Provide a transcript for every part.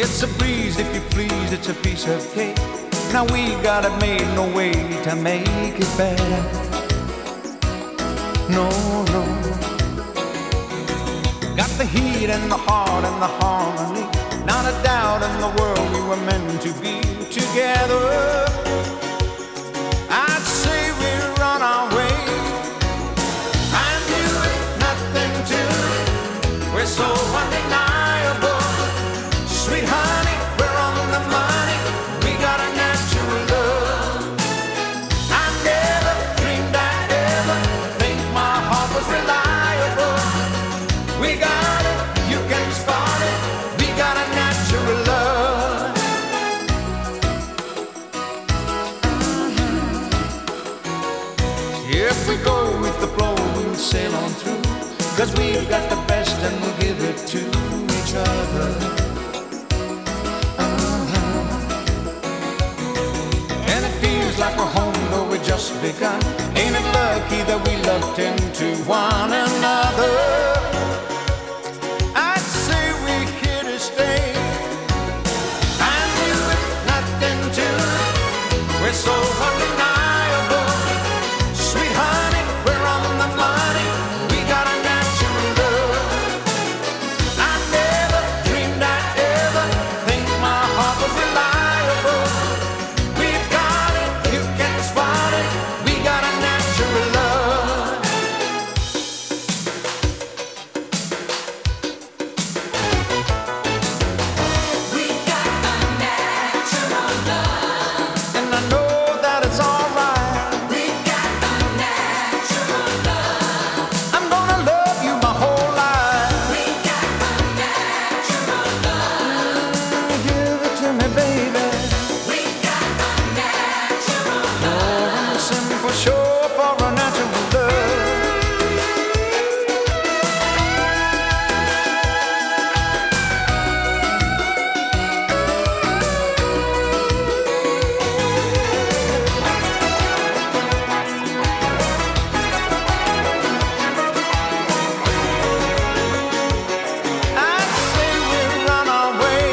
It's a breeze, if you please, it's a piece of cake. Now we got it made, no way to make it better. No, no. Got the heat and the heart and the harmony. Not a doubt in the world we were meant to be together. I'd say we're on our way. I knew it, nothing to it. We're so undeniable. Sweet honey, we're on the money. We got a natural love. I never dreamed I'd ever think my heart was reliable. We got it, you can spot it. We got a natural love. If we go with the flow, we'll sail on through. 'Cause we've got the best and we'll give it to each other. And it feels like we're home, though we just begun. Ain't it lucky that we looked into one another? I'd say we're here to stay. I knew it, nothing to it. We're so undeniable. Sweet honey, we're on the money. We got a natural love. I never dreamed I'd ever think my heart was reliable. We've got it, you can spot it. We got a natural love. We got a natural love. And I know that it's alright. We got a natural love. I'm gonna love you my whole life. We got a natural love. Give it to me, baby. We got a natural love. I'm a simple show for a natural love. I'd say we're on our way.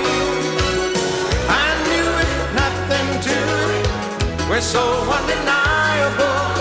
I knew it, nothing to it. We're so undeniable.